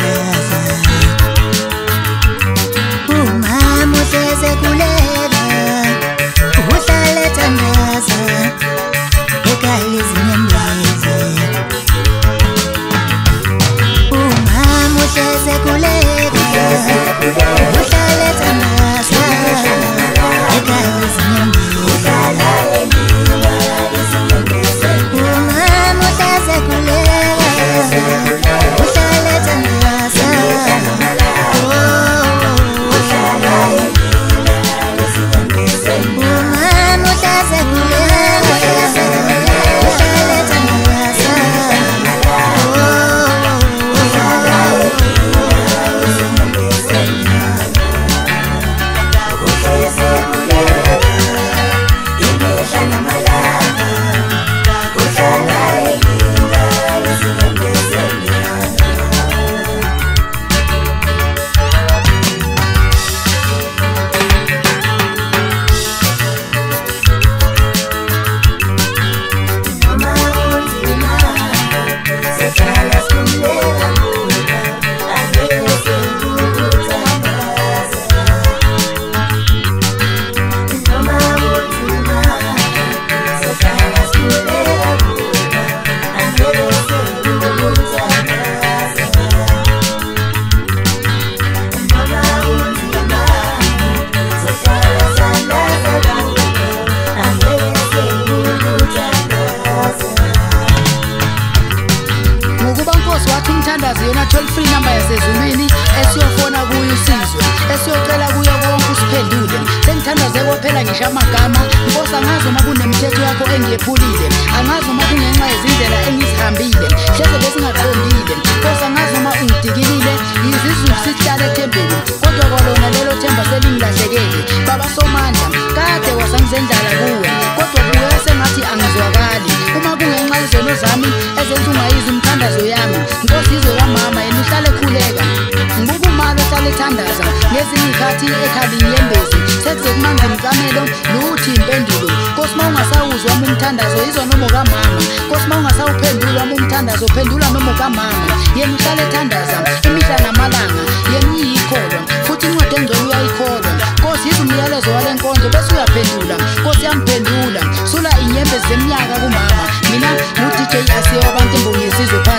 Yona toll free number yasezulwini esiyofona kuyo usizo esiyocela kuyo konke usiphendule sengithandaze wophela ngisho amagama Nkosi angazi uma kunemithetho yakho engiyephulile angazi uma kungenxa yezindlela engizihambile hleze besingaqondile Nkosi angazi uma ungidikilile izizulu sihlale ethembeni kodwa kwalona lelo themba selingilahlekele baba somandla kade wasangizendlala kuwe kodwa kuwe sengathi angizwakali uma kungenxa izono zami ezenza ungayizi umthandazo yami Nkosi izwe kamama yena uhlale khuleka ngibuka umali ohlale ethandaza ngezinye ikhathi ekhali inyembezi sekuze kumanga umkamelo luthi impendulo Nkosi uma ungasawuzwa wami umthandazo izwa nomo kamama Nkosi uma ungasawuphendula wami umthandazo phendula nomo kamama yena uhlale ethandaza imihla namalanga yena uyikholwa futhi incwadi engcwele uyayikholwa Nkosi yize umyalezo wale nkonzo bese uyaphendula Nkosi yamphendula sula inyembezi zeminyaka kumama mina ngu DJ Asiya wabantu imbongi yesizwe